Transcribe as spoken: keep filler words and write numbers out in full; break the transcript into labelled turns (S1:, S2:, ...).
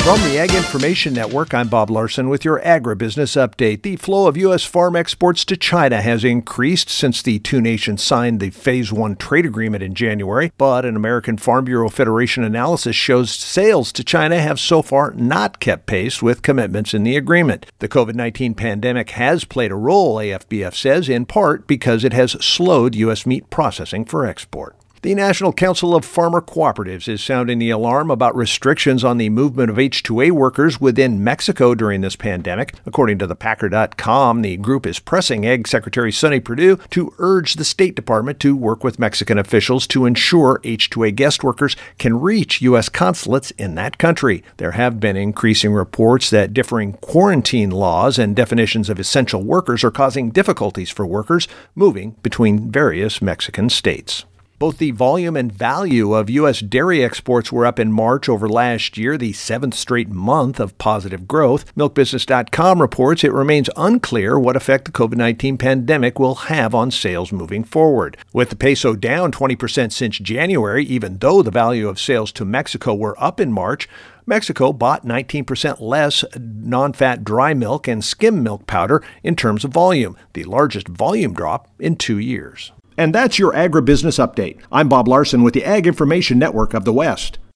S1: From the Ag Information Network, I'm Bob Larson with your agribusiness update. The flow of U S farm exports to China has increased since the two nations signed the Phase one trade agreement in January, but an American Farm Bureau Federation analysis shows sales to China have so far not kept pace with commitments in the agreement. The covid nineteen pandemic has played a role, A F B F says, in part because it has slowed U S meat processing for export. The National Council of Farmer Cooperatives is sounding the alarm about restrictions on the movement of H two A workers within Mexico during this pandemic. According to the Packer dot com, the group is pressing Ag Secretary Sonny Perdue to urge the State Department to work with Mexican officials to ensure H two A guest workers can reach U S consulates in that country. There have been increasing reports that differing quarantine laws and definitions of essential workers are causing difficulties for workers moving between various Mexican states. Both the volume and value of U S dairy exports were up in March over last year, the seventh straight month of positive growth. Milk Business dot com reports it remains unclear what effect the covid nineteen pandemic will have on sales moving forward. With the peso down twenty percent since January, even though the value of sales to Mexico were up in March, Mexico bought nineteen percent less non-fat dry milk and skim milk powder in terms of volume, the largest volume drop in two years. And that's your agribusiness update. I'm Bob Larson with the Ag Information Network of the West.